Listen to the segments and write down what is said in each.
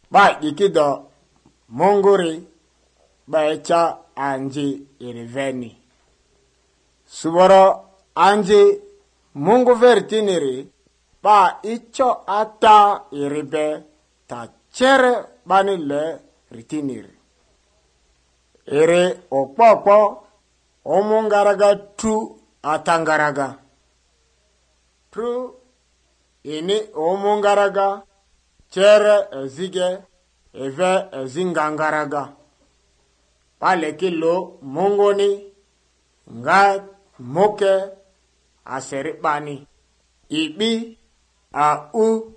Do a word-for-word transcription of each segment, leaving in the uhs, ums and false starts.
ba ikido munguri ba echa anji iriveni. Suboro anji mungu vertiniri ba icho ata iribe ta chere bani le ritiniri. Ere okpokpo omungaraga tu atangaraga. Tu ini omungaraga chere ezige eve ezingangaraga. Pale kilo mungoni nga moke aseripani. Ibi a u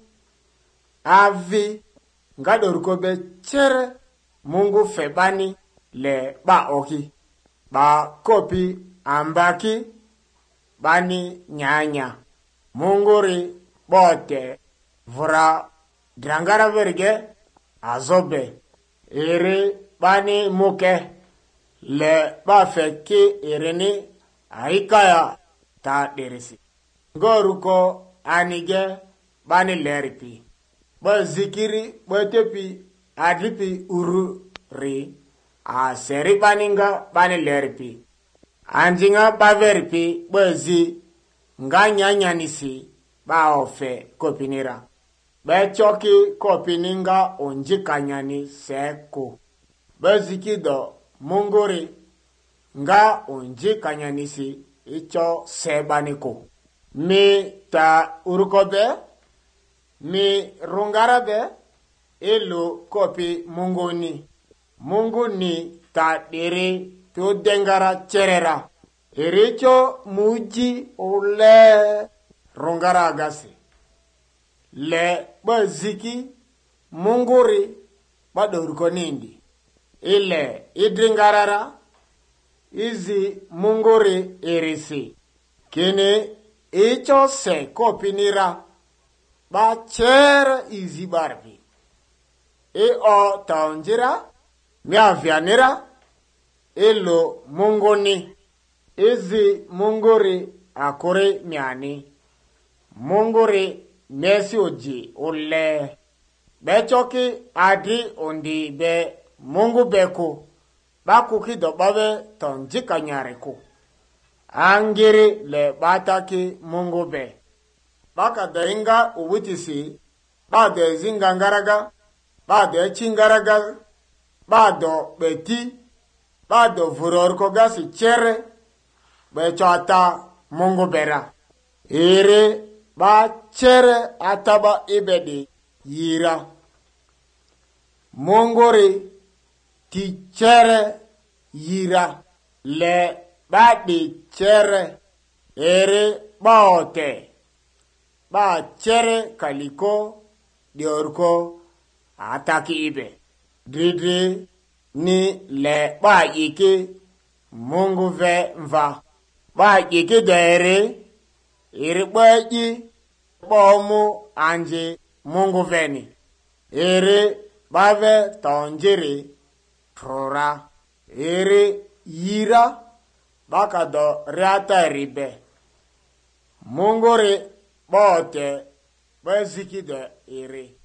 avi nga dorukobe chere mungu febani le ba oki. Ba kopi ambaki bani nyanya. Munguri bote vura drangara verge azobe. Ere bani muke le ba feki ereni aikaya ta derisi. Goruko anige bani leripi. Ba zikiri ba tepi adlipi uru ri. A seri baninga bani leripi. Anjinga ba veripi ba zi nga nyanyanisi ba ofe kopinira. Ba choki kopininga onji kanyani seko. Ba zikido munguri nga onji kanyanisi icho sebaniko. Mi ta urukobe, mi rungarabe, elu kopi munguni. Munguni ta diri tu dengara cherera. Iricho muji ule rungara agasi. Le baziki munguri badurko nindi. Ile idringarara izi munguri irisi. Kini icho se kopinira ba chere izi barbi. E o taunjira mi avianira ilo mungoni. Izi munguri akore miani. Munguri mesi oji ule. Bechoki adi ondi be mungu beku. Bakuki do babe tonjika nyariku. Angiri le bataki mungu be. Baka dainga uwitisi. Bade zingangaraga. Bade chingaraga. Bado beti. Bado vurorko gasi chere. Becho ata mungu bera. Ere ba chere ataba ibedi yira. Munguri ti chere yira. Le ba di chere. Ere ba ote. Ba chere kaliko diorko ataki ibe. Dridri ni le ba ike mungu ve mva. Ba ike dere iri baji bomu anje mungu veni. Iri bave tonjiri trora. Iri yira baka do reata ribe. Munguri bote baziki de iri.